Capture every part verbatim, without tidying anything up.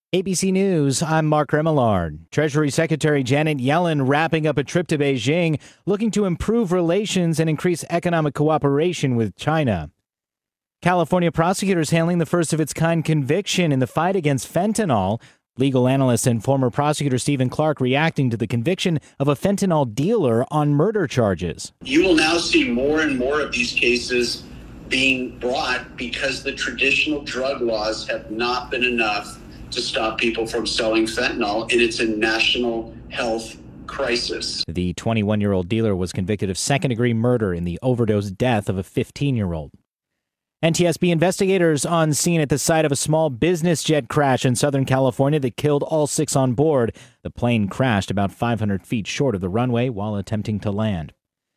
A B C News, I'm Mark Remillard. Treasury Secretary Janet Yellen wrapping up a trip to Beijing, looking to improve relations and increase economic cooperation with China. California prosecutors handling the first of its kind conviction in the fight against fentanyl. Legal analyst and former prosecutor Stephen Clark reacting to the conviction of a fentanyl dealer on murder charges. You will now see more and more of these cases being brought because the traditional drug laws have not been enough to stop people from selling fentanyl, and it's a national health crisis. The twenty-one-year-old dealer was convicted of second-degree murder in the overdose death of a fifteen-year-old. N T S B investigators on scene at the site of a small business jet crash in Southern California that killed all six on board. The plane crashed about five hundred feet short of the runway while attempting to land.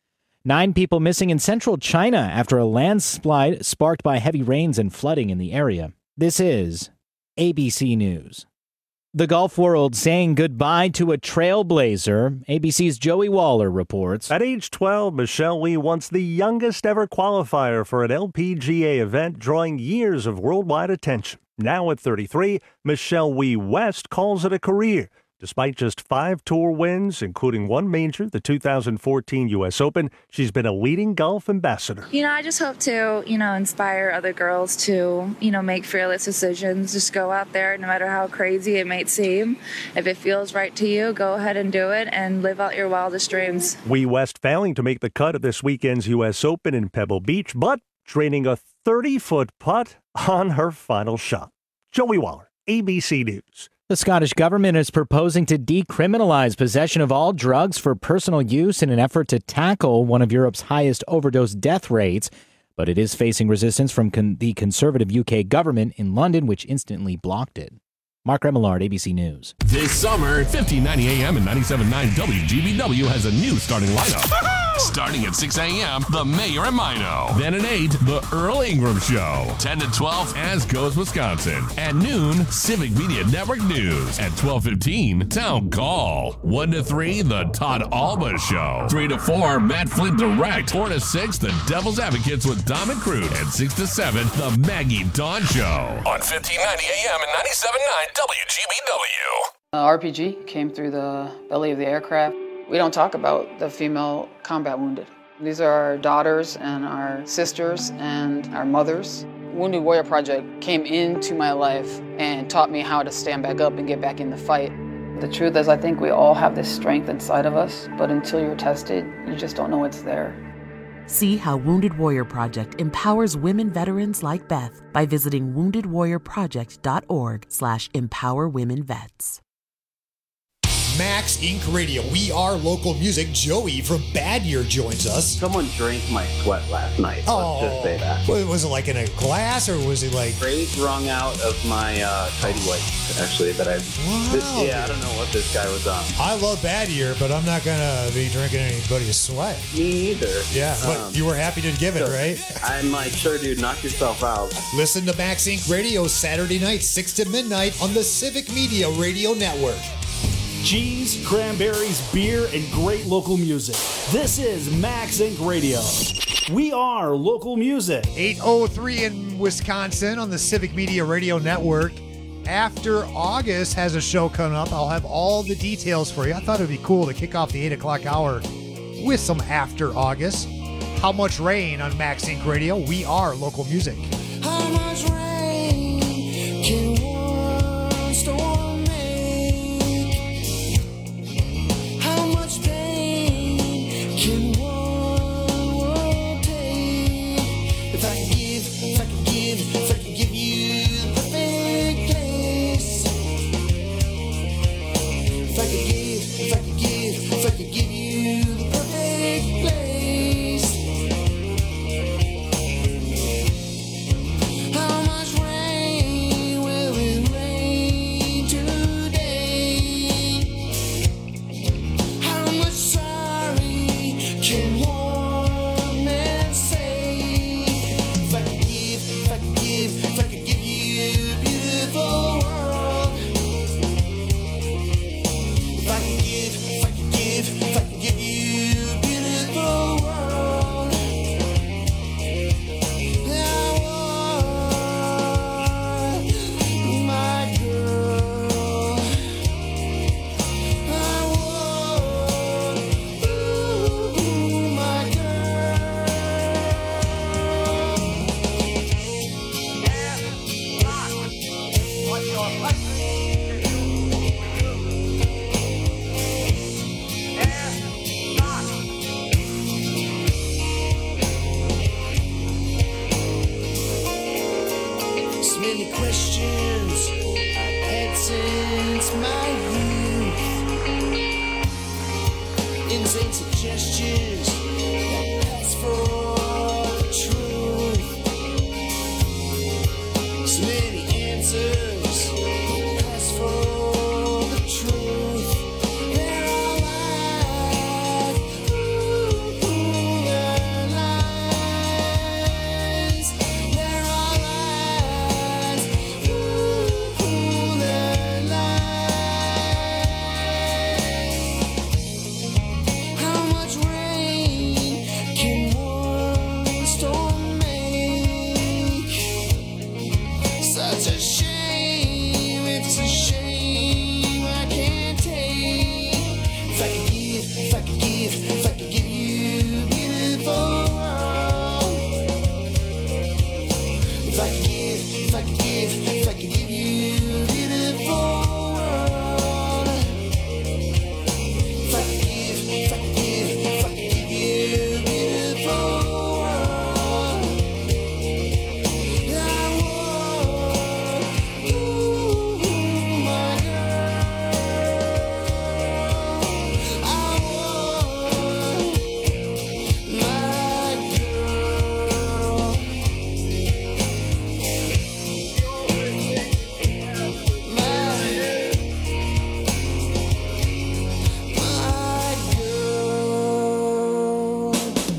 Nine people missing in central China after a landslide sparked by heavy rains and flooding in the area. This is A B C News. The golf world saying goodbye to a trailblazer. A B C's Joey Waller reports. At age twelve, Michelle Wie, once the youngest ever qualifier for an L P G A event, drawing years of worldwide attention. Now at thirty-three, Michelle Wie West calls it a career. Despite just five tour wins, including one major, the two thousand fourteen U S Open, she's been a leading golf ambassador. You know, I just hope to, you know, inspire other girls to, you know, make fearless decisions. Just go out there, no matter how crazy it may seem. If it feels right to you, go ahead and do it and live out your wildest dreams. Wie West failing to make the cut of this weekend's U S Open in Pebble Beach, but training a thirty-foot putt on her final shot. Joey Waller, A B C News. The Scottish government is proposing to decriminalize possession of all drugs for personal use in an effort to tackle one of Europe's highest overdose death rates. But it is facing resistance from con- the conservative U K government in London, which instantly blocked it. Mark Remillard, A B C News. This summer, fifteen ninety A M and ninety-seven point nine W G B W has a new starting lineup. Starting at six A M, The Mayor and Mino. Then at eight, The Earl Ingram Show. ten to twelve, As Goes Wisconsin. At noon, Civic Media Network News. At twelve fifteen, Town Call. one to three, The Todd Alba Show. three to four, Matt Flint Direct. four to six, The Devil's Advocates with Dom and Crude. And six to seven, The Maggie Dawn Show. On fifteen ninety A M and ninety-seven point nine W G B W. Uh, R P G came through the belly of the aircraft. We don't talk about the female combat wounded. These are our daughters and our sisters and our mothers. Wounded Warrior Project came into my life and taught me how to stand back up and get back in the fight. The truth is, I think we all have this strength inside of us, but until you're tested, you just don't know it's there. See how Wounded Warrior Project empowers women veterans like Beth by visiting wounded warrior project dot org slash empower women vets. Max Incorporated. Radio. We are local music. Joey from Bad Year joins us. Someone drank my sweat last night. Oh, let's just say that. Was it like in a glass or was it like... Straight wrung out of my uh, tidy whities, actually, that I... Wow. This, yeah, I don't know what this guy was on. I love Bad Year, but I'm not going to be drinking anybody's sweat. Me either. Yeah, but um, you were happy to give it, so right? I'm like, sure, dude, knock yourself out. Listen to Max Incorporated. Radio Saturday night, six to midnight on the Civic Media Radio Network. Cheese, cranberries, beer, and great local music. This is Max Incorporated. Radio. We are local music. eight oh three in Wisconsin on the Civic Media Radio Network. After August has a show coming up. I'll have all the details for you. I thought it would be cool to kick off the eight o'clock hour with some After August. How Much Rain on Max Incorporated. Radio. We are local music. How much rain can one storm make? How much pain can one world take? If I could give, if I could give, if I could give you the perfect place. If I could give, if I could give, if I could give you the perfect place. How much many questions I've had since my youth. Insane suggestions that pass for the truth. So many answers that pass for the truth. They're all lies. Ooh, ooh, they're lies. They're all lies. Ooh, ooh, they're lies. How much rain can one storm make? Such a shame, it's a shame I can't take. If I could give, if I could give, if I could give you beautiful world. If I could give, if I could give, if I could give you beautiful world. If I could give, if I could give, if I could give you beautiful world. I would, ooh, my girl. I would, my girl. My, my girl.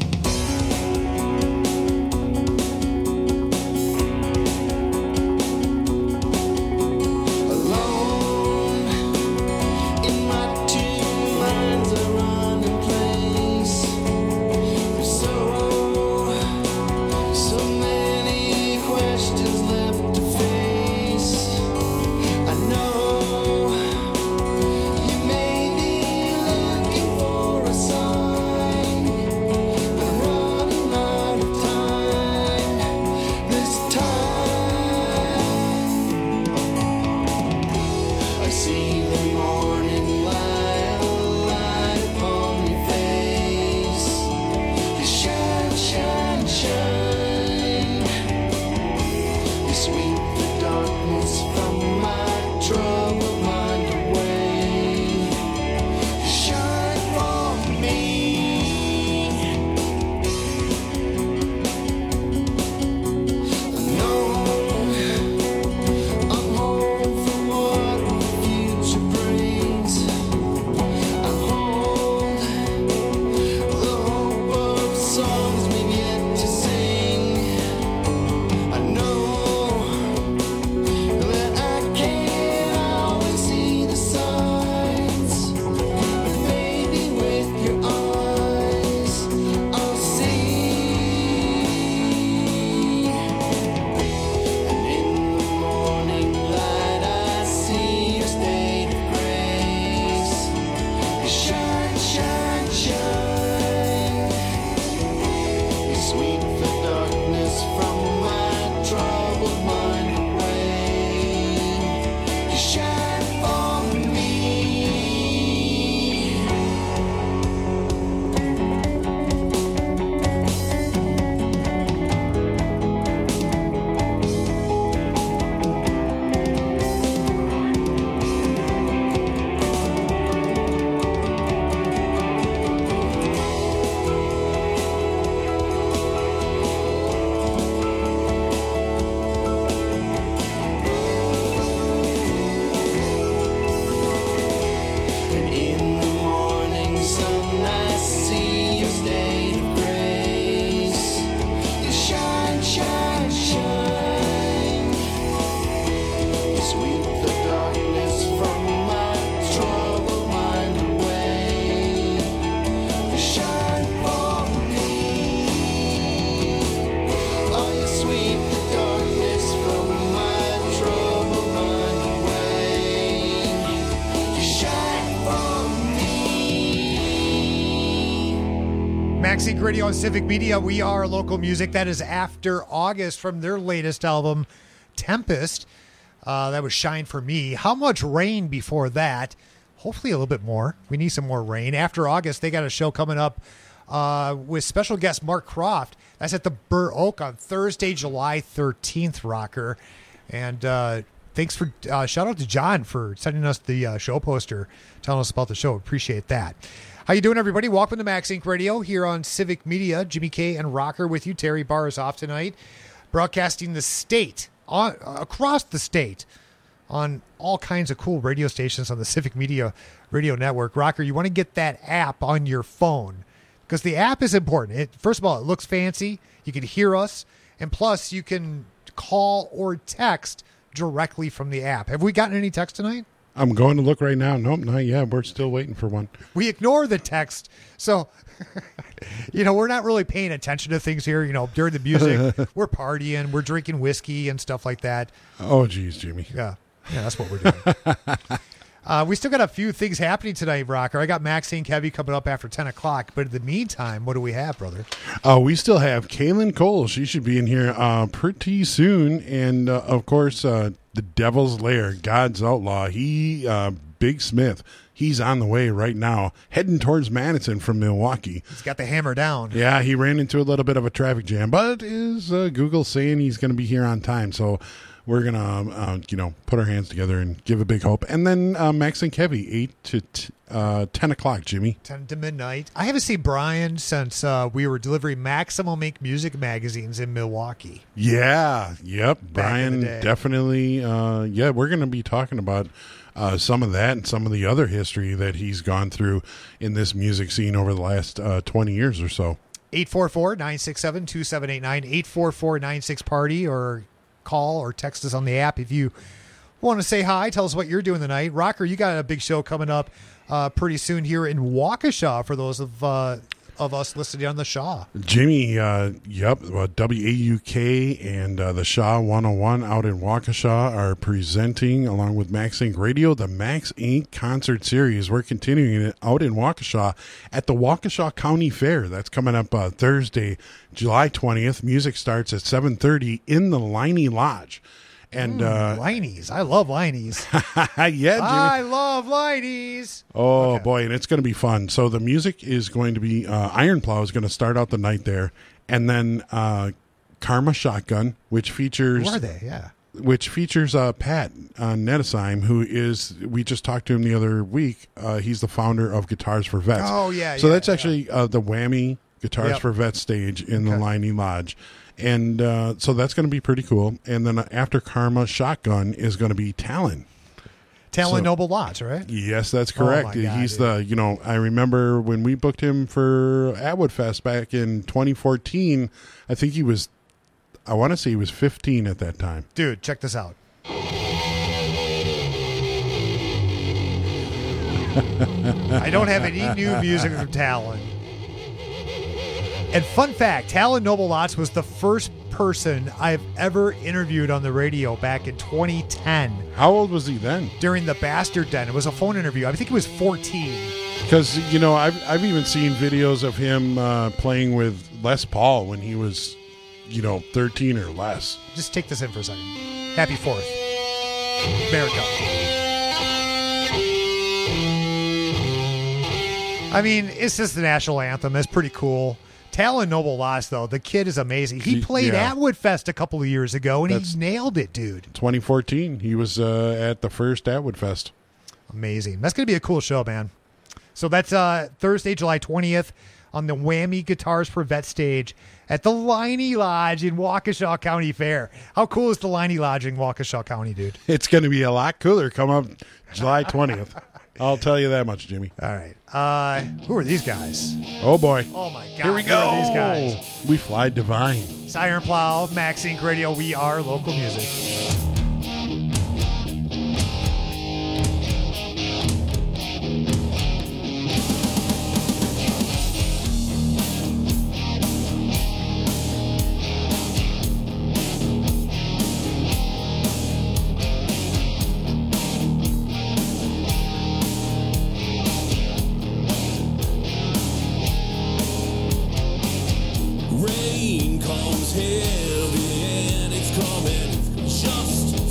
Alone in my two minds, I run in place. There's so, so many questions left to face. I know you may be looking for a sign, but I'm running out of time this time. I see the morning light, light upon your face. You shine, shine, shine. You sweep the darkness from my troubled mind away. You shine for me. No, I'm home for what the future brings. I hold the hope of songs we've yet to sing. I know that I can't always see the signs, but maybe with your eyes I'll see. And in the morning light I see your state of grace. You shine, shine, shine. You sweep the darkness from my troubled mind away. You shine for me. And in the morning sun I see your state of grace. You shine, shine, shine. You sweep the darkness from my troubled mind away. You shine for me. Oh, you sweep the darkness from my troubled mind away. You shine for me. Maxine Radio on Civic Media. We are local music. That is After August from their latest album, Tempest. Uh, that was Shine for Me. How much rain before that? Hopefully a little bit more. We need some more rain. After August, they got a show coming up uh, with special guest Mark Croft. That's at the Burr Oak on Thursday, July thirteenth, Rocker. And uh, thanks for uh, shout out to John for sending us the uh, show poster, telling us about the show. Appreciate that. How you doing, everybody? Welcome to Max Inc Radio here on Civic Media. Jimmy K and Rocker with you. Terry Barr is off tonight, broadcasting the state on uh, across the state on all kinds of cool radio stations on the Civic Media Radio Network. Rocker, you want to get that app on your phone because the app is important. It, first of all, it looks fancy. You can hear us, and plus you can call or text directly from the app. Have we gotten any text tonight? I'm going to look right now. Nope, not yet. We're still waiting for one. We ignore the text. So, you know, we're not really paying attention to things here. You know, during the music, we're partying, we're drinking whiskey and stuff like that. Oh, geez, Jimmy. Yeah. Yeah, that's what we're doing. uh, we still got a few things happening tonight, Rocker. I got Max Inc Heavy coming up after ten o'clock. But in the meantime, what do we have, brother? Uh, we still have Kaylin Cole. She should be in here uh, pretty soon. And, uh, of course, uh, the Devil's Lair, God's Outlaw. He, uh, Big Smith, he's on the way right now, heading towards Madison from Milwaukee. He's got the hammer down. Yeah, he ran into a little bit of a traffic jam, but is uh, Google saying he's going to be here on time. So we're going to, uh, you know, put our hands together and give a big hope. And then uh, Max and Kevy, eight to t- uh, ten o'clock, Jimmy. ten to midnight. I haven't seen Brian since uh, we were delivering Maximum Ink Music magazines in Milwaukee. Yeah, yep. Back Brian, in the day. definitely. Uh, yeah, we're going to be talking about uh, some of that and some of the other history that he's gone through in this music scene over the last uh, twenty years or so. eight four four, nine six seven, two seven eight nine, eight four four, nine six party, or call or text us on the app if you want to say hi. Tell us what you're doing tonight. Rocker, you got a big show coming up uh, pretty soon here in Waukesha for those of uh, of us listening on the Shaw. Jimmy, uh, yep, uh, W A U K and uh, the Shaw one oh one out in Waukesha are presenting, along with Max Inc Radio, the Max Inc Concert Series. We're continuing it out in Waukesha at the Waukesha County Fair. That's coming up uh, Thursday, July twentieth. Music starts at seven thirty in the Liney Lodge. And mm, uh, Lineys. I love Lineys. yeah, Jimmy. I love Lineys. Oh, okay. boy, and it's going to be fun. So the music is going to be, uh, Iron Plow is going to start out the night there. And then uh, Karma Shotgun, which features... Who are they? Yeah. Which features uh, Pat uh, Nettesheim, who is, we just talked to him the other week. Uh, he's the founder of Guitars for Vets. Oh, yeah, So yeah, that's yeah. actually uh, the Whammy Guitars Yep. for Vets stage in Okay. the Liney Lodge. And uh, so that's going to be pretty cool. And then after Karma Shotgun is going to be Talon. Talon So- Noble Lodge, right? Yes, that's Oh, correct. my God, He's dude. the, you know, I remember when we booked him for Atwood Fest back in twenty fourteen, I think he was, I want to say he was fifteen at that time. Dude, check this out. I don't have any new music from Talon. And fun fact, Talon Noble Lots was the first person I've ever interviewed on the radio back in twenty ten. How old was he then? During the Bastard Den. It was a phone interview. I think he was fourteen. Because, you know, I've, I've even seen videos of him uh, playing with Les Paul when he was, you know, thirteen or less. Just take this in for a second. Happy Fourth. America. I mean, it's just the national anthem. It's pretty cool. Talon Noble Loss, though, the kid is amazing. He played Yeah. Atwood Fest a couple of years ago, and That's- he nailed it, dude. twenty fourteen, he was uh, at the first Atwood Fest. Amazing. That's going to be a cool show, man. So that's uh, Thursday, July twentieth on the Whammy Guitars for Vet stage at the Liney Lodge in Waukesha County Fair. How cool is the Liney Lodge in Waukesha County, dude? It's going to be a lot cooler come up July twentieth. I'll tell you that much, Jimmy. All right. Uh, who are these guys? Oh, boy. Oh, my God. Here we Who go. are these guys? We fly divine. Siren Plow, Max Inc Radio. We are local music. Rain comes heavy and it's coming just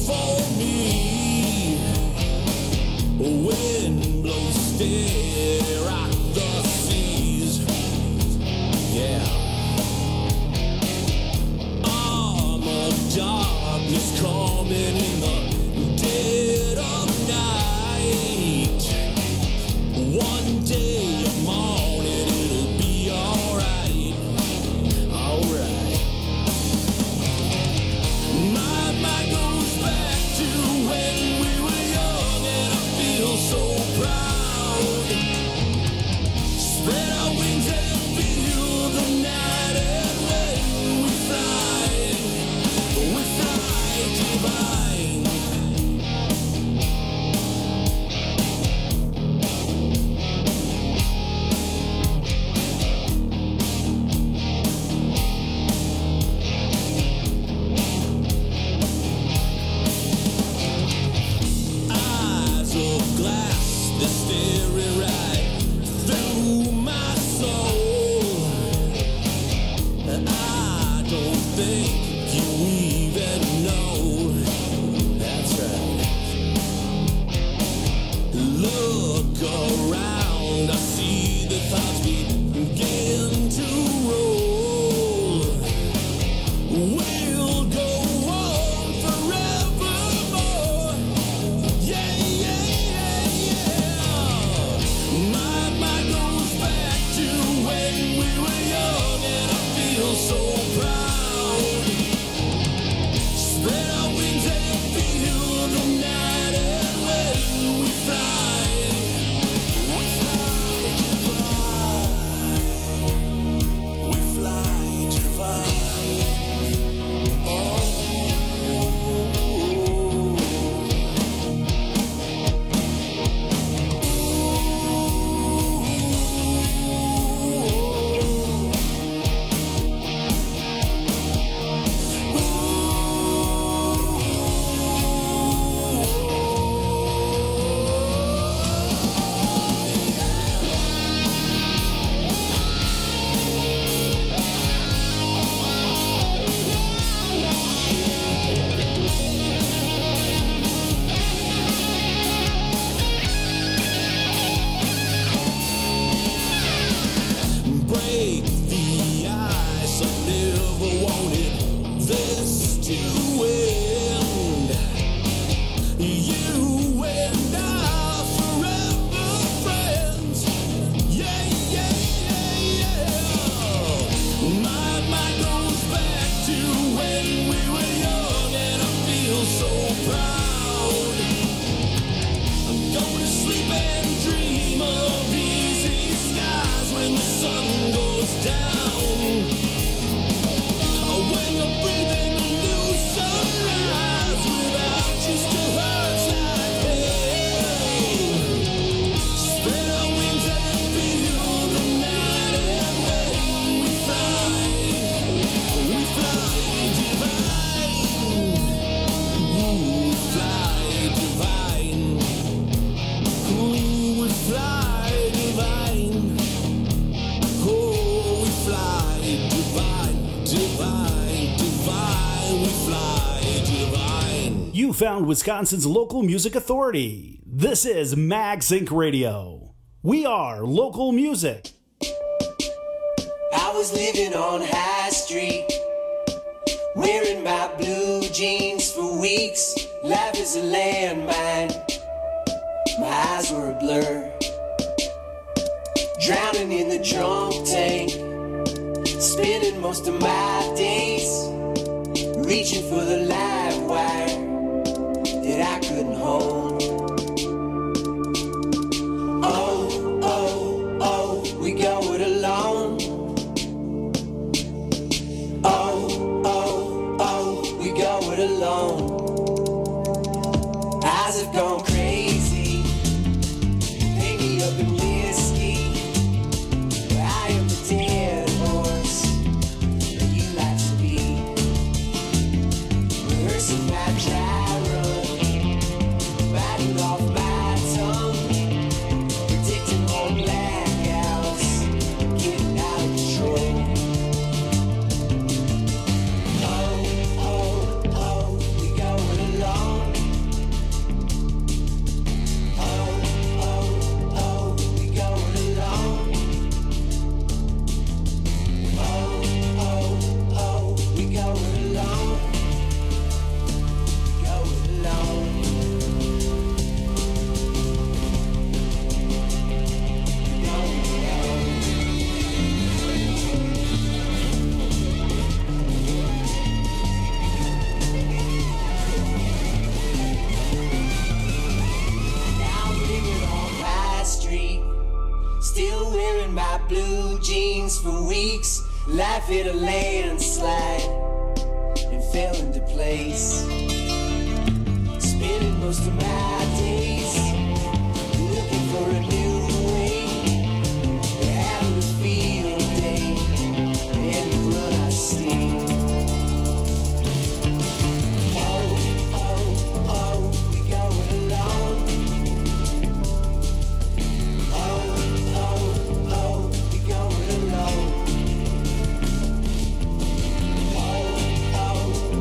you even know. That's right. Look around, I see the thoughts begin to roll. We'll go on forevermore. Yeah, yeah, yeah, yeah. My mind goes back to when we were young, and I feel so proud. Spread our wings and feel the night, and when we fly, we fly divine. We fly divine. Break the ice, I never wanted this to end. You and I forever friends. Yeah, yeah, yeah, yeah. My mind goes back to when we were young, and I feel so proud. I'm going to sleep and dream of easy skies when the sun goes down. When you're breathing new sunrise, without you still hurts like pain. Spread our wings and feel the night, and when we fly, we fly divine. Ooh, we fly divine. Ooh, we fly divine. Oh, we fly divine, divine, divine. We fly divine. You found Wisconsin's local music authority. This is Mag Sync Radio. We are local music. I was living on High Street, wearing my blue jeans for weeks. Life is a landmine. My eyes were a blur, drowning in the drunk tank, spending most of my days reaching for the live wire that I couldn't hold. Oh, oh, oh, we go it alone. Oh, oh, oh, we go it alone. Eyes have gone crazy, paint me up in whiskey. I am the dead horse that you like to be. Rehearsing my dry run, biting off my tongue, predicting more blackouts, getting out of control. Oh, oh, oh, we going alone. Oh, oh, oh, we going alone. Oh, oh, oh, we going alone. Going alone. Going alone. Now I'm living on High Street, still wearing my blue jeans for weeks. Life hit a landslide and fell into place. Spending most of my days looking for a new way, having a field day and the run I see. Oh, oh, oh, we going alone. Oh, oh, oh, we going alone. Oh, oh,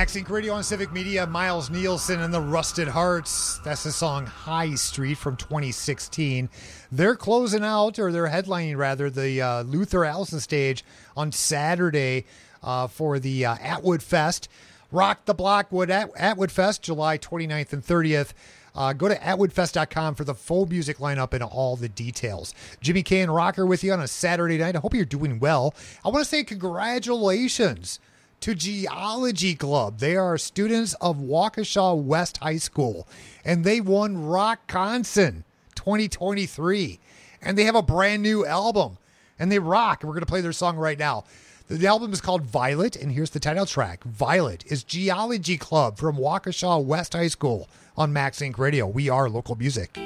Max Inc Radio on Civic Media, Miles Nielsen and the Rusted Hearts. That's the song High Street from twenty sixteen. They're closing out, or they're headlining rather, the uh, Luther Allison stage on Saturday uh, for the uh, Atwood Fest. Rock the Block Wood at Atwood Fest, July twenty-ninth and thirtieth. Uh, go to atwood fest dot com for the full music lineup and all the details. Jimmy K and Rocker with you on a Saturday night. I hope you're doing well. I want to say congratulations to Geology Club. They are students of Waukesha West High School, and they won Rockconson twenty twenty-three. And they have a brand new album, and they rock. And we're going to play their song right now. The album is called Violet, and here's the title track. Violet is Geology Club from Waukesha West High School on Max Inc Radio. We are local music.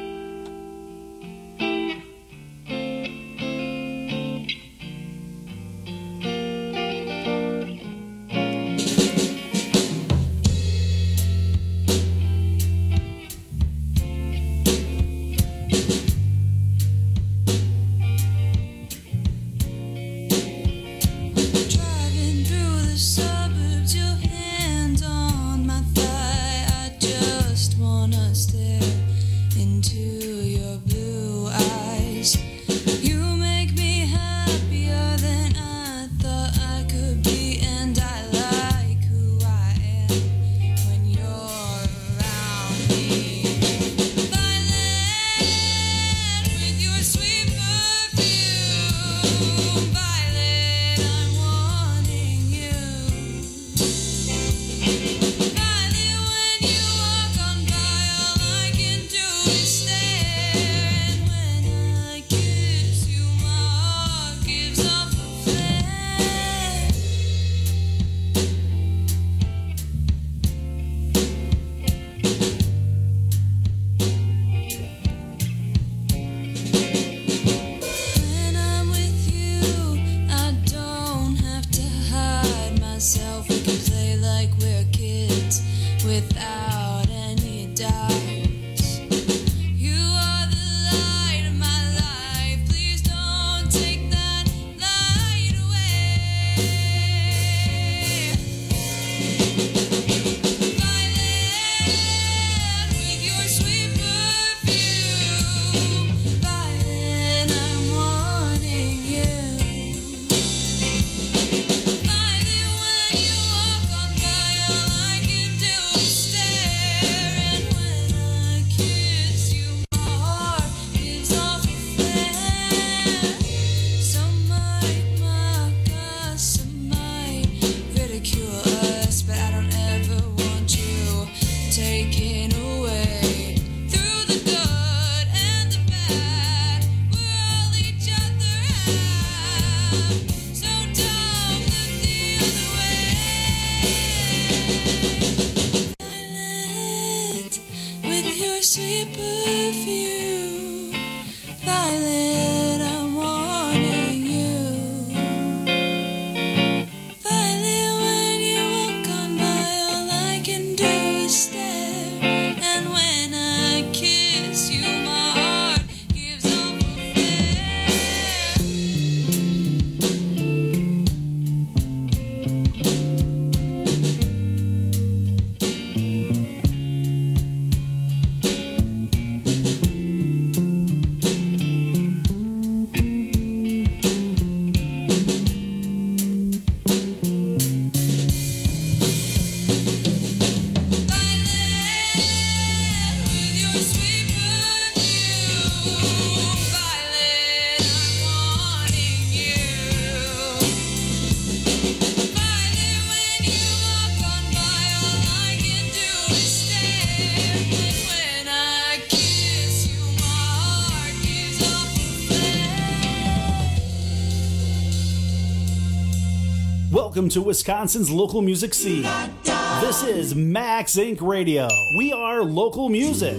Welcome to Wisconsin's local music scene. This is Max Inc Radio. We are local music.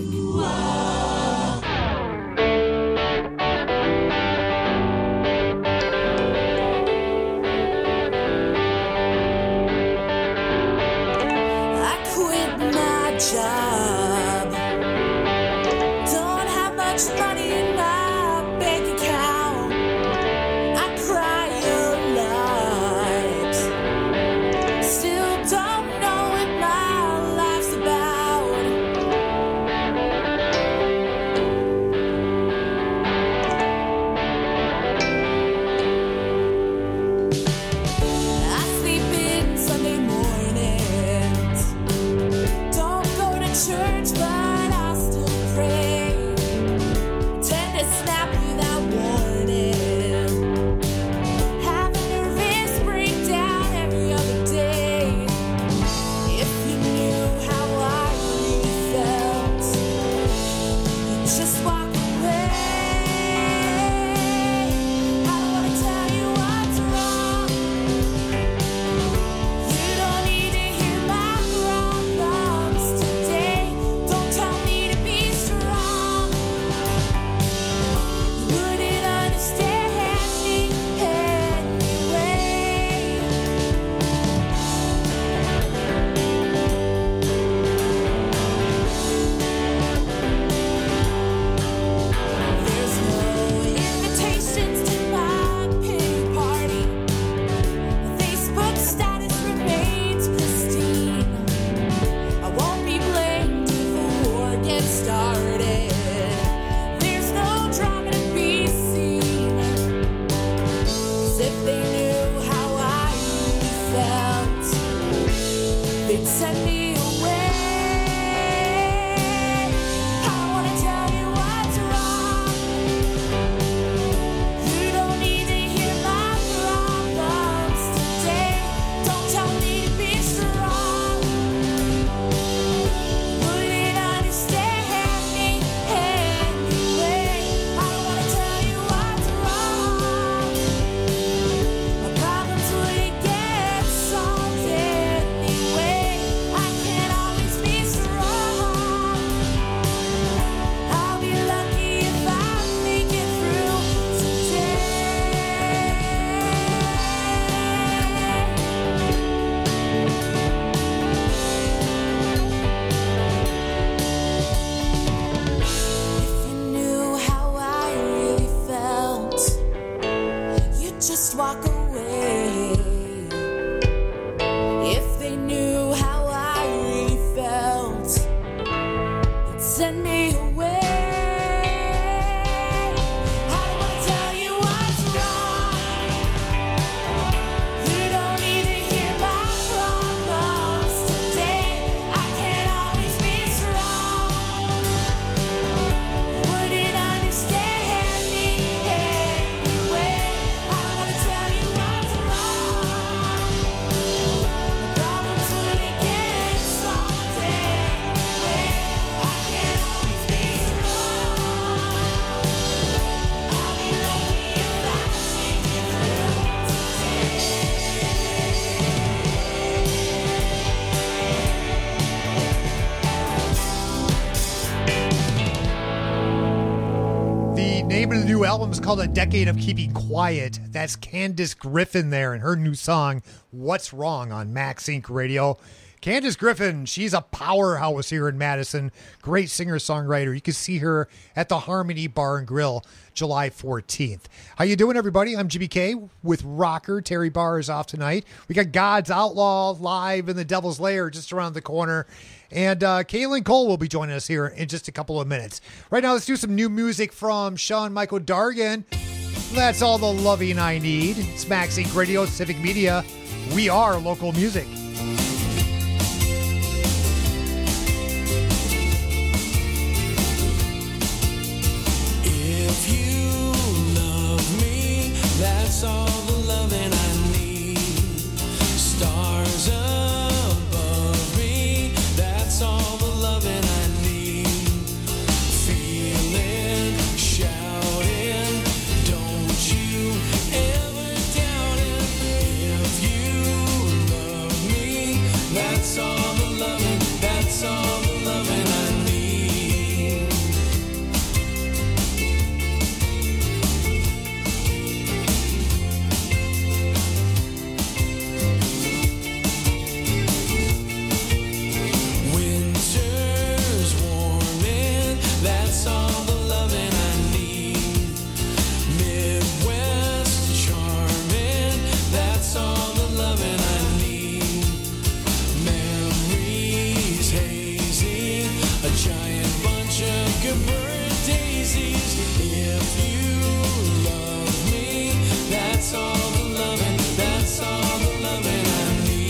I quit my job. Don't have much money in my bank account. I cry a lot. Still don't know if album is called A Decade of Keeping Quiet. That's Candace Griffin there and her new song, What's Wrong, on Max Inc Radio. Candace Griffin, she's a powerhouse here in Madison. Great singer-songwriter. You can see her at the Harmony Bar and Grill July fourteenth. How you doing, everybody? I'm G B K with Rocker. Terry Barr is off tonight. We got God's Outlaw live in the Devil's Lair just around the corner. And uh, Kaylin Cole will be joining us here in just a couple of minutes. Right now, let's do some new music from Sean Michael Dargan. That's all the loving I need. It's Max Inc Radio, Civic Media. We are local music. That's all the loving I need. Stars above me. That's all the loving I need. Feeling, shouting. Don't you ever doubt it. If you love me, that's all the loving. That's all the loving I need. That's all the loving I need. Midwest charming. That's all the loving I need. Memories hazy. A giant bunch of good daisies. If you love me, that's all the loving. That's all the loving I need.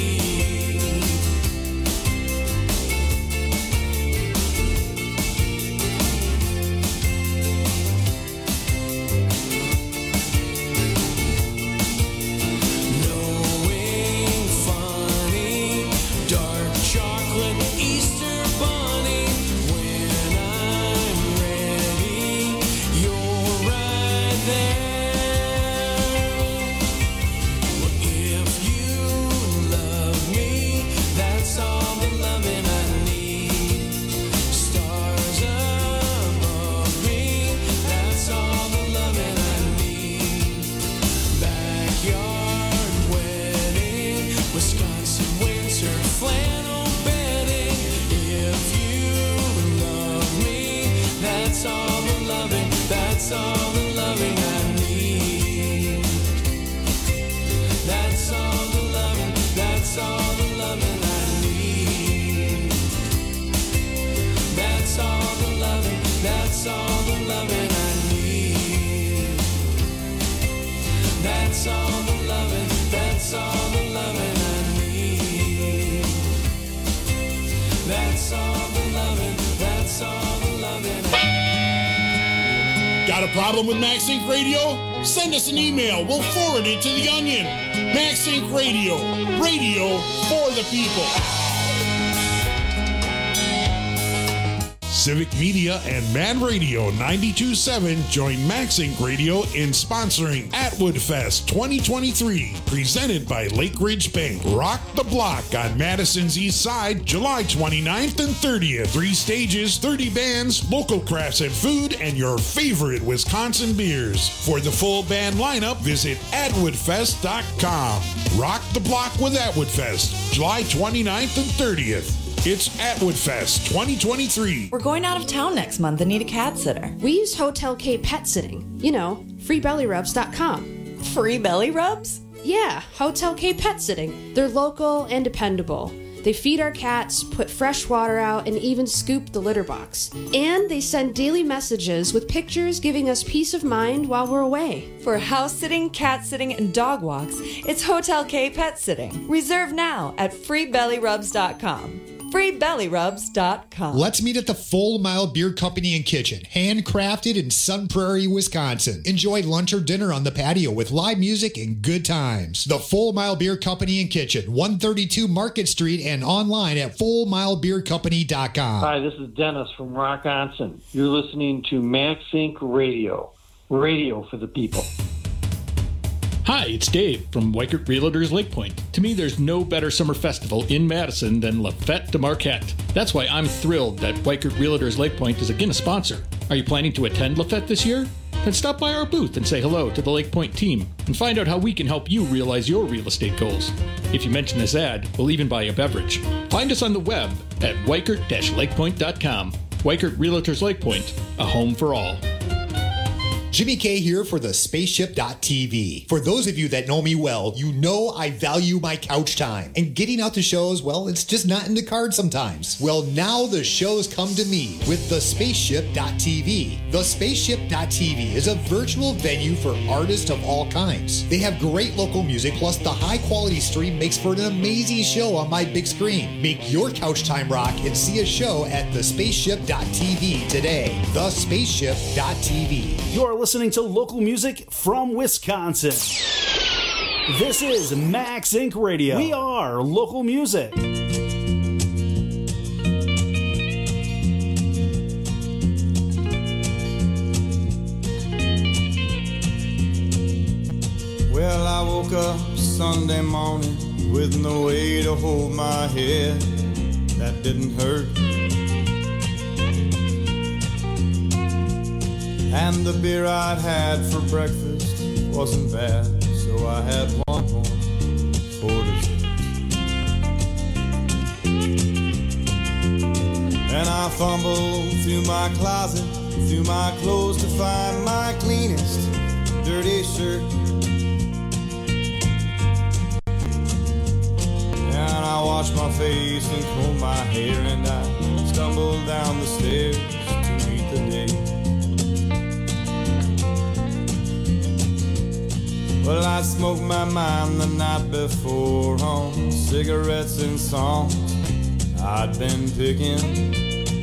That's all the loving I need. That's all the loving, that's all the loving I need. That's all the loving, that's all the loving I need. That's all the loving, that's all the loving I need. That's all the loving, that's all the loving I need. Got a problem with Max Inc Radio? Send us an email. We'll forward it to the Onion. Max Inc Radio. Radio for the people. Civic Media and Man Radio ninety-two point seven join Max Inc Radio in sponsoring Atwood Fest twenty twenty-three, presented by Lake Ridge Bank. Rock the Block on Madison's East Side, July twenty-ninth and thirtieth. Three stages, thirty bands, local crafts and food, and your favorite Wisconsin beers. For the full band lineup, visit atwood fest dot com. Rock the Block with Atwood Fest, July twenty-ninth and thirtieth. It's Atwood Fest twenty twenty-three. We're going out of town next month and need a cat sitter. We use Hotel K Pet Sitting. You know, free belly rubs dot com. Free belly rubs? Yeah, Hotel K Pet Sitting. They're local and dependable. They feed our cats, put fresh water out, and even scoop the litter box. And they send daily messages with pictures giving us peace of mind while we're away. For house sitting, cat sitting, and dog walks, it's Hotel K Pet Sitting. Reserve now at free belly rubs dot com. free belly rubs dot com. Let's meet at the Full Mile Beer Company and Kitchen, handcrafted in Sun Prairie, Wisconsin. Enjoy lunch or dinner on the patio with live music and good times. The Full Mile Beer Company and Kitchen, one thirty-two Market Street, and online at full mile beer company dot com. Hi, this is Dennis from Rockonson. You're listening to Max Inc Radio, radio for the people. Hi, it's Dave from Weikert Realtors Lake Point. To me, there's no better summer festival in Madison than La Fête de Marquette. That's why I'm thrilled that Weikert Realtors Lake Point is again a sponsor. Are you planning to attend La Fête this year? then stop by our booth and say hello to the Lake Point team and find out how we can help you realize your real estate goals. If you mention this ad, we'll even buy a beverage. Find us on the web at Weichert Lakepoint dot com. Weichert Realtors Lake Point, a home for all. Jimmy K here for the spaceship dot t v. For those of you that know me well, you know I value my couch time. And getting out to shows, well, it's just not in the cards sometimes. Well, now the shows come to me with the spaceship dot t v. The spaceship dot t v is a virtual venue for artists of all kinds. They have great local music, plus the high quality stream makes for an amazing show on my big screen. Make your couch time rock and see a show at the spaceship dot t v today. the spaceship dot t v. You're listening to local music from Wisconsin. This is Max Inc Radio. We are local music. Well, I woke up Sunday morning with no way to hold my head. That didn't hurt. And the beer I'd had for breakfast wasn't bad, so I had one more for dessert. And I fumbled through my closet, through my clothes to find my cleanest dirty shirt. And I washed my face and combed my hair, and I stumbled down the stairs to meet the day. Well, I smoked my mind the night before on cigarettes and songs I'd been picking.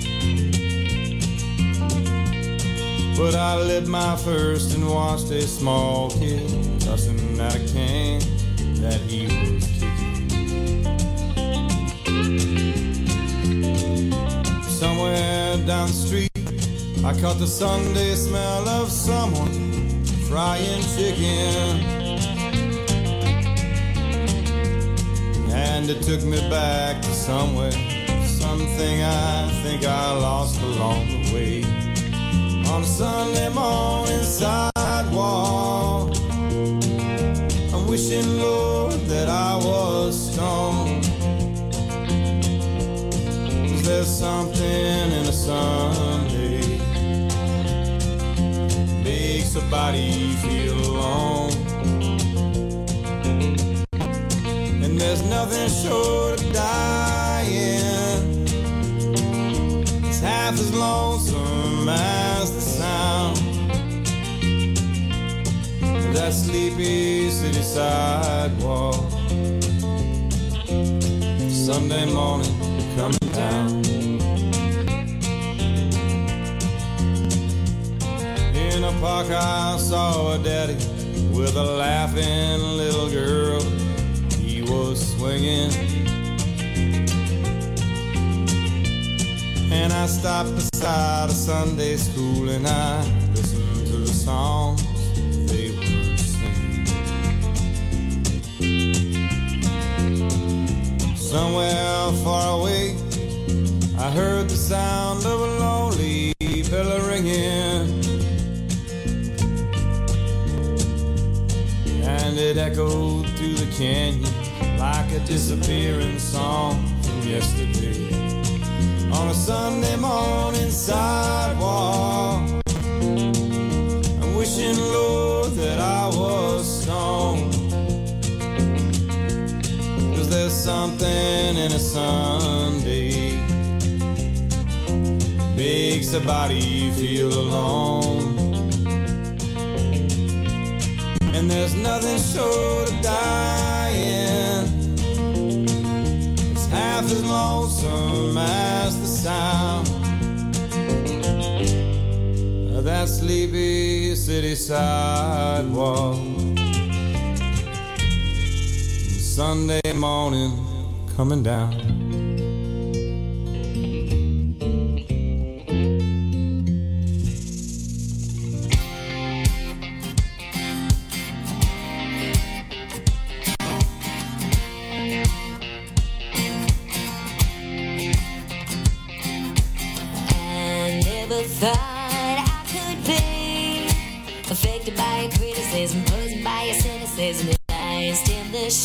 But I lit my first and watched a small kid cussing at a can that he was kicking. Somewhere down the street, I caught the Sunday smell of someone frying chicken. And it took me back to somewhere, something I think I lost along the way. On a Sunday morning sidewalk, I'm wishing, Lord, that I was stoned. 'Cause there's something in a Sunday makes a body feel alone. And there's nothing short of dying. It's half as lonesome as the sound of that sleepy city sidewalk. Sunday morning coming down. In a park I saw a daddy with a laughing little girl. He was swinging, and I stopped beside a Sunday school and I listened to the songs they were singing. Somewhere far away, I heard the sound of a lonely bell ringing, and it echoed through the canyon like a disappearing song from yesterday. On a Sunday morning sidewalk, I'm wishing, Lord, that I was stoned. 'Cause there's something in a Sunday makes a body feel alone. And there's nothing short of dying. It's half as lonesome as the sound of that sleepy city sidewalk. Sunday morning coming down. Thought I could be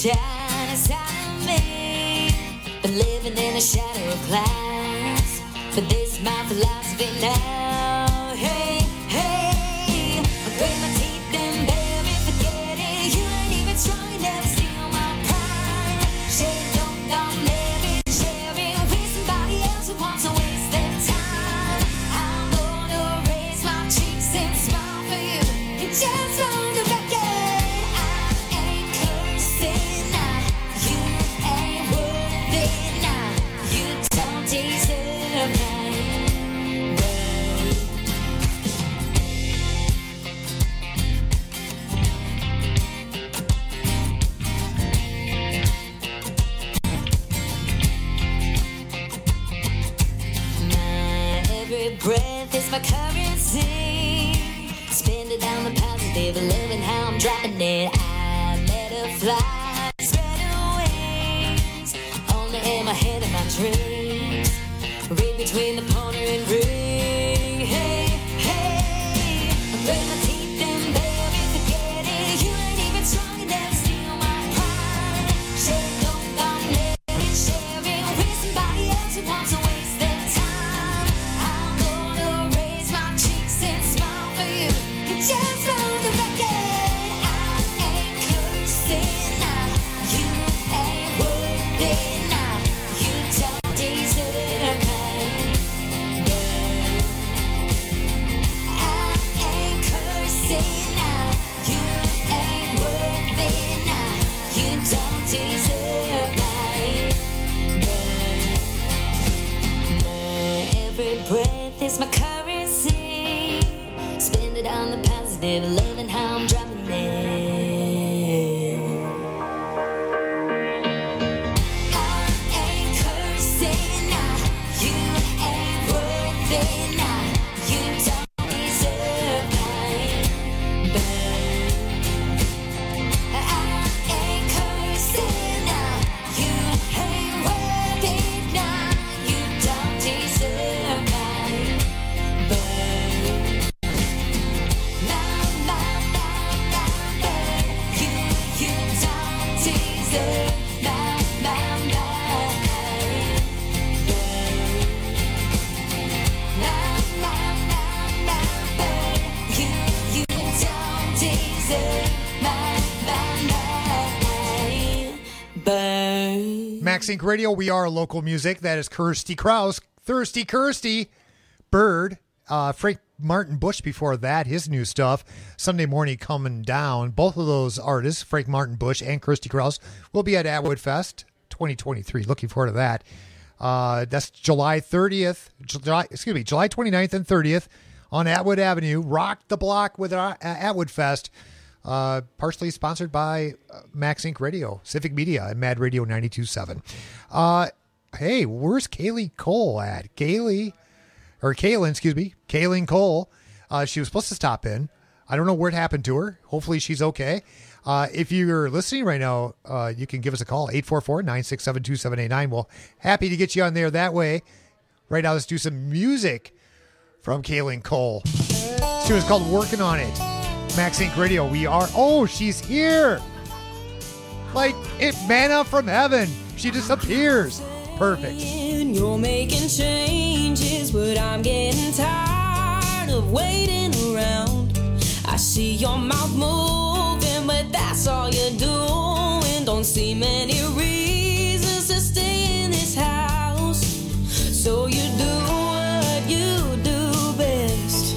sunshine inside of me, but living in a shadow of clouds. But this is my philosophy now. Hey, hey, I grit my teeth and baby, forget it. You ain't even strong enough to steal my pride. Shit, don't come living, sharing with somebody else who wants to waste their time. I'm gonna raise my cheeks and smile for you. It's just on the record. Breath is my currency. Spend it on the positive, living how I'm dropping it. I let her fly, spread her wings. Only in my head and my dreams. Read between the pointer and ring. Hey, hey, I break my teeth and baby, forget it. You ain't even strong enough to steal my pride. Shit, don't come living, sharing with somebody else who wants to waste their time. Just on the record, I ain't cursing now. You ain't worth it now. You don't deserve me. I ain't cursing now. You ain't worth it now. You don't deserve me. Every breath is my currency. Spend it on the positive, loving how I'm dropping it. I ain't cursing now. You ain't worth it now. You don't deserve mine. I ain't cursing now. You ain't worth it now. You don't deserve mine. MaxInc Radio, we are local music. That is Kirsty Krause. Thirsty Kirsty. Bird. Uh, Frank Martin Bush before that, his new stuff. Sunday Morning Coming Down. Both of those artists, Frank Martin Bush and Kirsty Krause, will be at Atwood Fest twenty twenty-three. Looking forward to that. Uh, that's July thirtieth. July, excuse me, July twenty-ninth and thirtieth on Atwood Avenue. Rock the block with our Atwood Fest. Uh, partially sponsored by uh, MaxInc Radio, Civic Media, and Mad Radio ninety-two point seven. Uh, hey, where's Kaylee Cole at? Kaylee, or Kaylin, excuse me, Kaylin Cole. Uh, she was supposed to stop in. I don't know what happened to her. Hopefully she's okay. Uh, if you're listening right now, uh, you can give us a call, eight four four, nine six seven, two seven eight nine. We'll happy to get you on there that way. Right now, let's do some music from Kaylin Cole. She was called Working on It. MaxInc Radio, we are... Oh, she's here! Like, it manna from heaven. She disappears. Perfect. You're making changes, but I'm getting tired of waiting around. I see your mouth moving, but that's all you're doing. Don't see many reasons to stay in this house. So you do what you do best.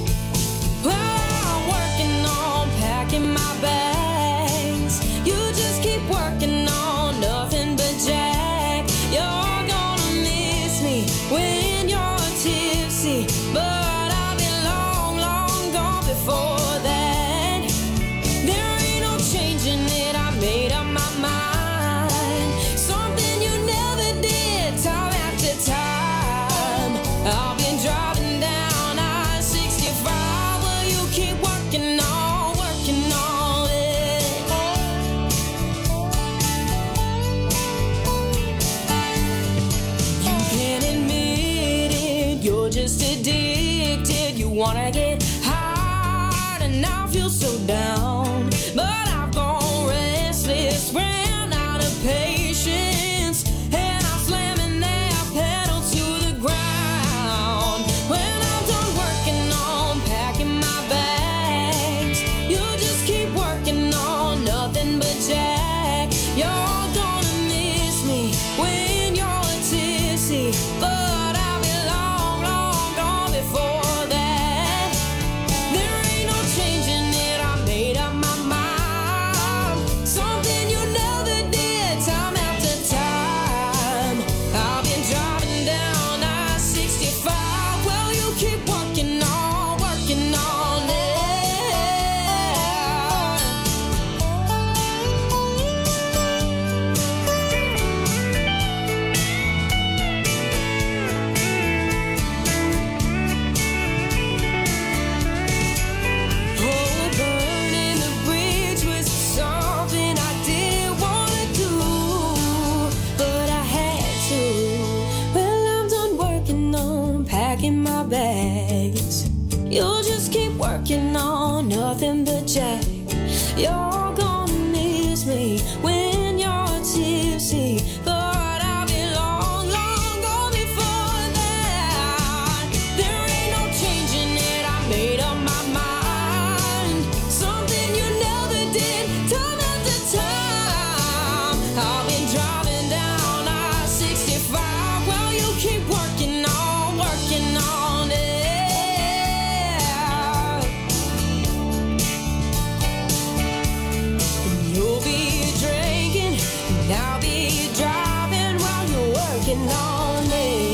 I'm working on packing my bags. You just keep working on nothing but jack. You're gonna miss me when you're tipsy, but I'll be long, long gone before that. There ain't no changing it, I made up my mind. Something you never did, time after time. I'll be driving down I sixty-five, while you keep working on, working on it. You can't admit it, you're just addicted. You wanna get high and now feel so down, but I've gone restless, ran out working on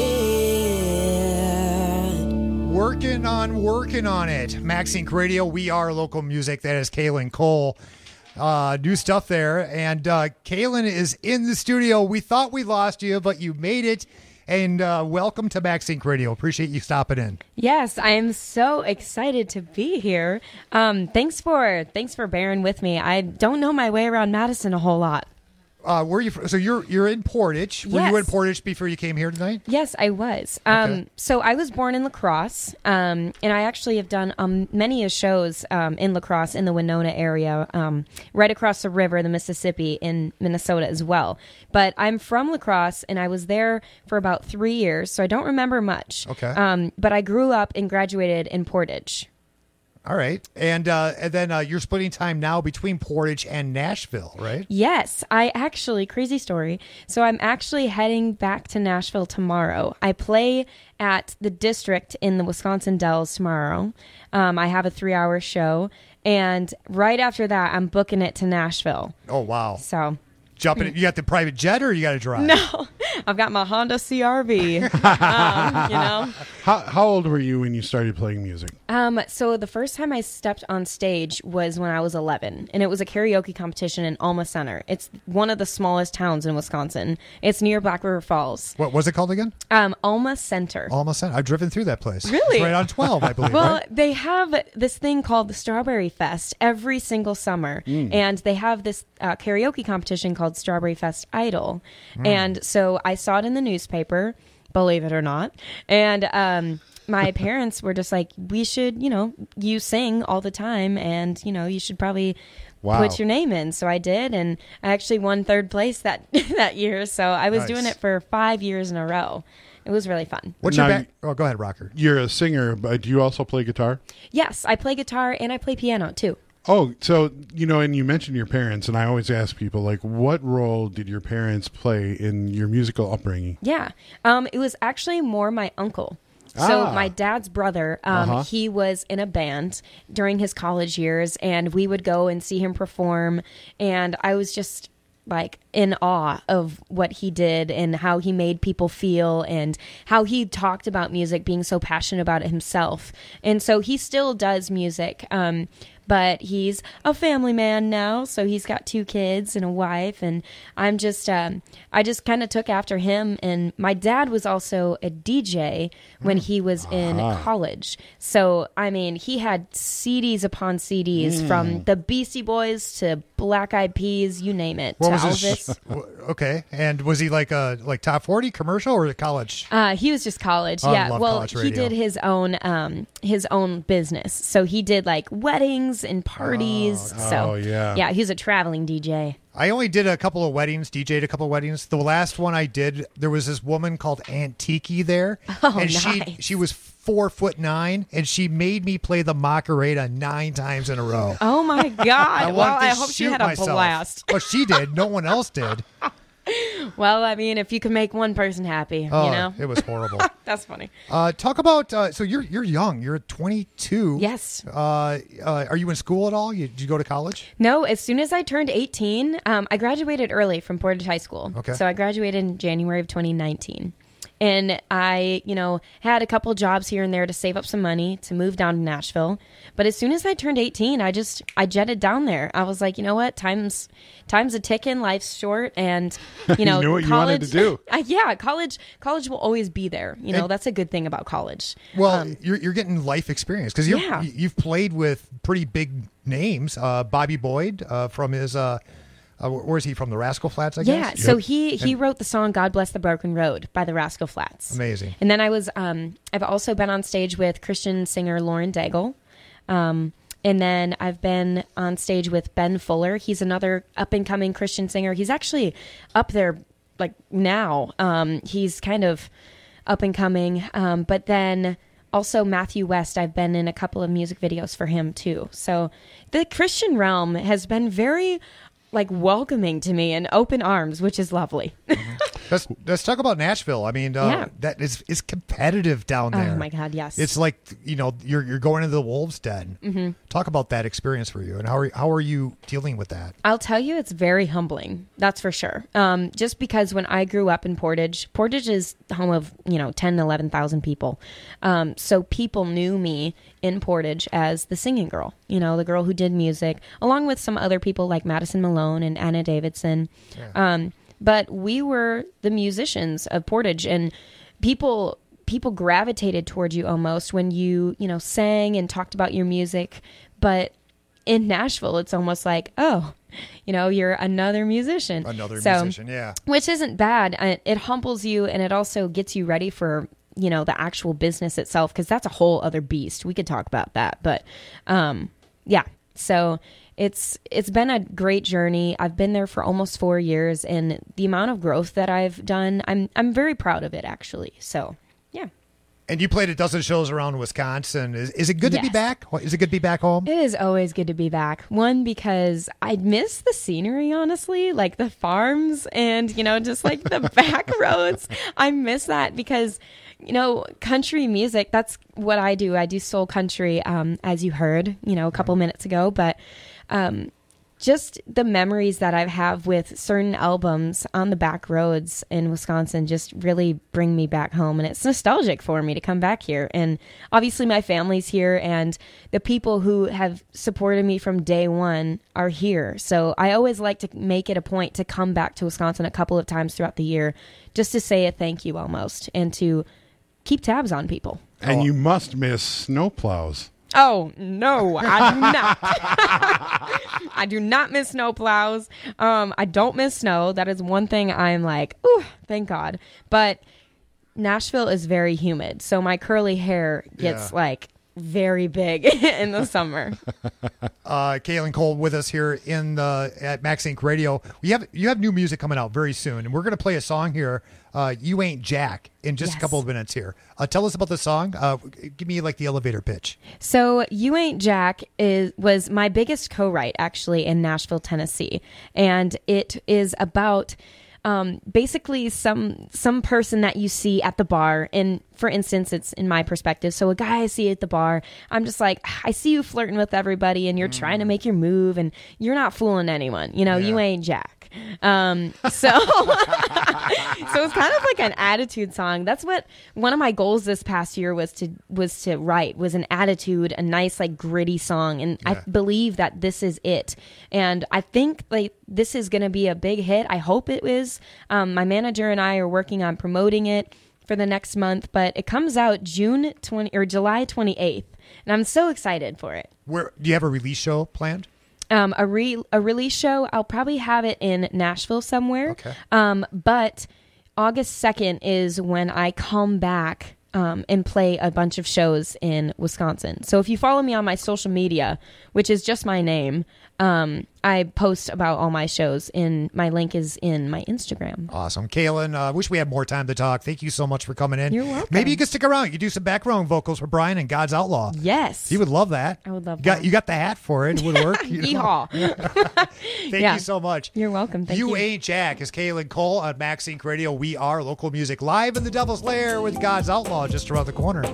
it. Working on, working on it. Max Inc Radio, we are local music. That is Kaylin Cole. Uh, new stuff there. And uh, Kaylin is in the studio. We thought we lost you, but you made it. And uh, welcome to Max Inc Radio. Appreciate you stopping in. Yes, I am so excited to be here. Um, thanks for thanks for bearing with me. I don't know my way around Madison a whole lot. Uh, where are you from? So you're you're in Portage. Were Yes. you in Portage before you came here tonight? Yes, I was. Um, Okay. So I was born in La Crosse, um, and I actually have done um, many of shows um, in La Crosse, in the Winona area, um, right across the river, the Mississippi, in Minnesota as well. But I'm from La Crosse, and I was there for about three years, so I don't remember much. Okay. Um, but I grew up and graduated in Portage. All right. And uh, and then uh, you're splitting time now between Portage and Nashville, right? Yes, I actually, crazy story. So I'm actually heading back to Nashville tomorrow. I play at the District in the Wisconsin Dells tomorrow. Um, I have a three hour show. And right after that, I'm booking it to Nashville. Oh, wow. So. Jumping it. You got the private jet or you got to drive? No, I've got my Honda C R V, um, you know. How how old were you when you started playing music? Um, so the first time I stepped on stage was when I was eleven, and it was a karaoke competition in Alma Center. It's one of the smallest towns in Wisconsin. It's near Black River Falls. What was it called again? Um, Alma Center. Alma Center. I've driven through that place. Really? It's right on twelve, I believe. Well, right? they have this thing called the Strawberry Fest every single summer, Mm. and they have this uh, karaoke competition called Strawberry Fest Idol. Mm. And so I saw it in the newspaper, believe it or not, and um, my parents were just like, we should, you know, you sing all the time, and, you know, you should probably Wow. put your name in. So I did, and I actually won third place that that year. So I was Nice. doing it for five years in a row. It was really fun. What's Now, your back? Oh, go ahead, Rocker. You're a singer, but do you also play guitar? Yes, I play guitar and I play piano too. Oh, so, you know, and you mentioned your parents, and I always ask people, like, what role did your parents play in your musical upbringing? Yeah. Um, it was actually more my uncle. So Ah. my dad's brother, um, Uh-huh. he was in a band during his college years, and we would go and see him perform. And I was just like in awe of what he did and how he made people feel and how he talked about music, being so passionate about it himself. And so he still does music. Um, but he's a family man now, so he's got two kids and a wife, and I'm just, um, I just kind of took after him. And my dad was also a D J when he was in Ah. college. So, I mean, he had C Ds upon C Ds Mm. from the Beastie Boys to Black Eyed Peas, you name it, What to was Elvis. his? Okay. And was he like a like top forty commercial or college? Uh, he was just college. I yeah. love Well, college he radio. did his own um his own business. So he did like weddings and parties. Oh, so oh, yeah. Yeah, he's a traveling D J. I only did a couple of weddings, D J'd a couple of weddings. The last one I did, there was this woman called Aunt Tiki there. Oh, and she nice. she was four foot nine, and she made me play the Macarena nine times in a row. Oh my God. I well, wanted to I hope she shoot had a myself. blast. Well, she did. No one else did. Well, I mean, if you can make one person happy, Oh, you know. it was horrible. That's funny. Uh, talk about uh, so you're you're young. You're twenty-two. Yes. Uh, uh, are you in school at all? You, did you go to college? No, as soon as I turned eighteen, um, I graduated early from Portage High School. Okay. So I graduated in January of twenty nineteen. And I, you know, had a couple jobs here and there to save up some money to move down to Nashville. But as soon as I turned eighteen, I just, I jetted down there. I was like, you know what? Time's, time's a ticking. Life's short. And, you know, You knew what you college, wanted to do. Uh, yeah, college, college will always be there. You know, And- that's a good thing about college. Well, you're you're getting life experience because Yeah. you've played with pretty big names. Uh, Bobby Boyd uh, from his. Uh, uh, where is he from? The Rascal Flats, I Yeah, guess. so he he And- wrote the song "God Bless the Broken Road" by the Rascal Flats. Amazing. And then I was um I've also been on stage with Christian singer Lauren Daigle, um and then I've been on stage with Ben Fuller. He's another up and coming Christian singer. He's actually up there like now. Um, he's kind of up and coming, um, but then. Also, Matthew West, I've been in a couple of music videos for him, too. So the Christian realm has been very, like, welcoming to me and open arms, which is lovely. Let's, let's talk about Nashville. I mean, uh, Yeah. that is is competitive down there. Oh my God, yes. It's like, you know, you're you're going into the Wolves' Den. Mhm. Talk about that experience for you, and how are how are you dealing with that? I'll tell you, it's very humbling. That's for sure. Um, just because when I grew up in Portage, Portage is the home of, you know, ten, eleven thousand people. Um, so people knew me in Portage as the singing girl, you know, the girl who did music, along with some other people like Madison Malone and Anna Davidson. Um, but we were the musicians of Portage, and people people gravitated towards you almost when you, you know, sang and talked about your music. But in Nashville, it's almost like, oh, you know, you're another musician. Another So- musician, yeah. Which isn't bad. Uh, It humbles you, and it also gets you ready for, you know, the actual business itself, because that's a whole other beast. We could talk about that. But um, yeah, so it's it's been a great journey. I've been there for almost four years, and the amount of growth that I've done, I'm I'm very proud of it, actually. So yeah. And you played a dozen shows around Wisconsin. Is, is it good to be Yes. back? Is it good to be back home? It is always good to be back. One, because I miss the scenery, honestly, like the farms and, you know, just like the back roads. I miss that because, you know, country music, that's what I do. I do soul country, um, as you heard, you know, a couple minutes ago. But um, just the memories that I have with certain albums on the back roads in Wisconsin just really bring me back home. And it's nostalgic for me to come back here. And obviously my family's here, and the people who have supported me from day one are here. So I always like to make it a point to come back to Wisconsin a couple of times throughout the year just to say a thank you almost, and to keep tabs on people. And you must miss snowplows. Oh, no, I do not. I do not miss snow plows. Um, I don't miss snow. That is one thing I'm like, ooh, thank God. But Nashville is very humid, so my curly hair gets Yeah. like very big in the summer. Uh, Kaylin Cole with us here in the at Max Inc Radio. We have you have new music coming out very soon, and we're going to play a song here. Uh, you Ain't Jack in just a couple of minutes here. Uh, tell us about the song. Uh, give me like the elevator pitch. So You Ain't Jack is was my biggest co-write actually in Nashville, Tennessee, and it is about um, basically some some person that you see at the bar. And for instance, it's in my perspective. So a guy I see at the bar, I'm just like, I see you flirting with everybody, and you're mm. trying to make your move, and you're not fooling anyone. You know, yeah. You ain't Jack. Um, so, so it's kind of like an attitude song. That's what one of my goals this past year was to, was to write, was an attitude, a nice, like gritty song. And yeah. I believe that this is it. And I think like this is going to be a big hit. I hope it is. Um, my manager and I are working on promoting it for the next month, but it comes out June twentieth or July twenty-eighth. And I'm so excited for it. Where do you have a release show planned? Um, a re a release show, I'll probably have it in Nashville somewhere. Okay. Um, but August second is when I come back um, and play a bunch of shows in Wisconsin. So if you follow me on my social media, which is just my name, um, I post about all my shows, and my link is in my Instagram. Awesome. Kaylin, I uh, wish we had more time to talk. Thank you so much for coming in. You're welcome. Maybe you could stick around. You do some background vocals for Brian and God's Outlaw. Yes. He would love that. I would love you got, that. You got the hat for it. It would work. You know? Yeehaw. Thank Yeah. you so much. You're welcome. Thank you. You Ain't Jack is Kaylin Cole on Max Inc Radio. We are local music live in the Devil's Lair with God's Outlaw just around the corner.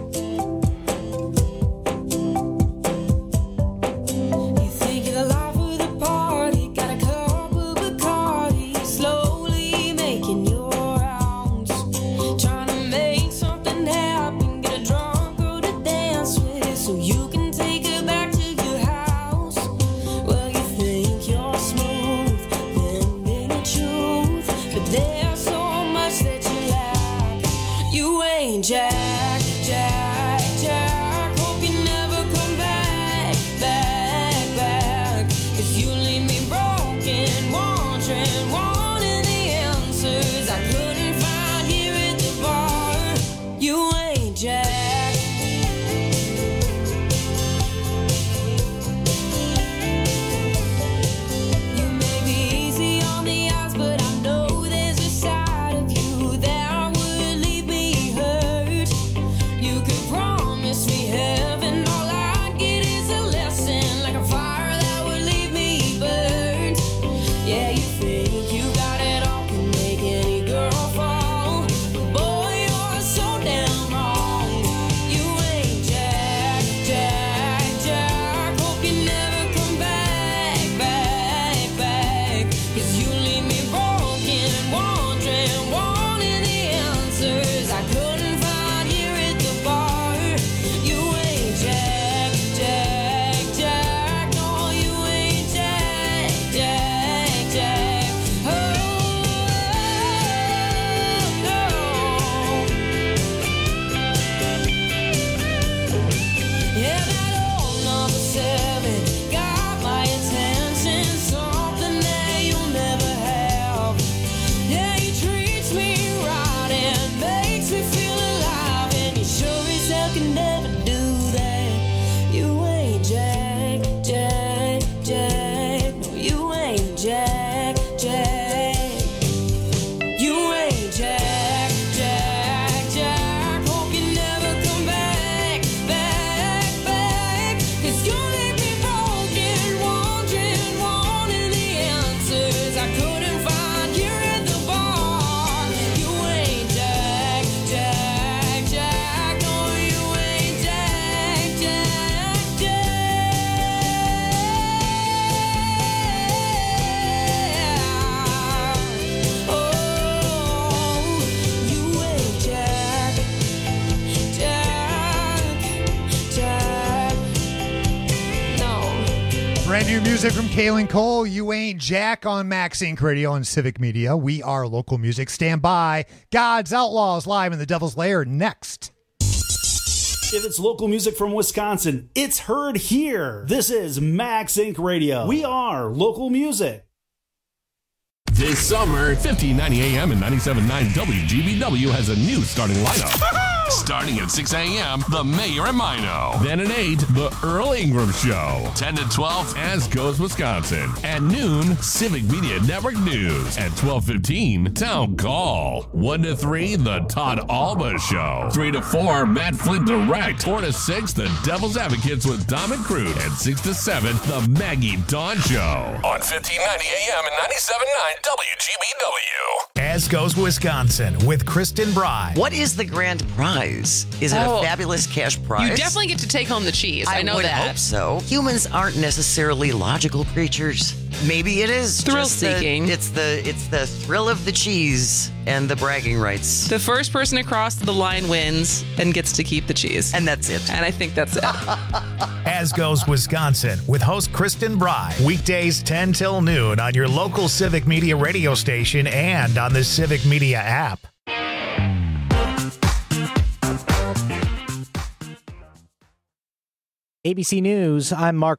Jack, Jack, Brand new music from Kaylin Cole. You Ain't Jack on Max Inc Radio and Civic Media. We are local music. Stand by. God's Outlaws live in the Devil's Lair next. If it's local music from Wisconsin, it's heard here. This is Max Inc Radio. We are local music. This summer, fifteen ninety A M and ninety-seven point nine W G B W has a new starting lineup. Starting at six A M, The Mayor and Mino. Then at eight, The Earl Ingram Show. ten to twelve, As Goes Wisconsin. At noon, Civic Media Network News. At twelve fifteen, Town Call. one to three, The Todd Alba Show. three to four, Matt Flint Direct. four to six, The Devil's Advocates with Dom and Crude. And six to seven, The Maggie Dawn Show. On fifteen ninety A M and ninety-seven point nine W G B W. As Goes Wisconsin with Kristen Bry. What is the grand prize? Is it Oh. a fabulous cash prize? You definitely get to take home the cheese. I, I know would that. hope so. Humans aren't necessarily logical creatures. Maybe it is Thrill just the- seeking. it's the it's the thrill of the cheese and the bragging rights. The first person across the line wins and gets to keep the cheese. And that's it. And I think that's it. As Goes Wisconsin with host Kristen Bry. Weekdays ten till noon on your local Civic Media radio station and on the Civic Media app. A B C News, I'm Mark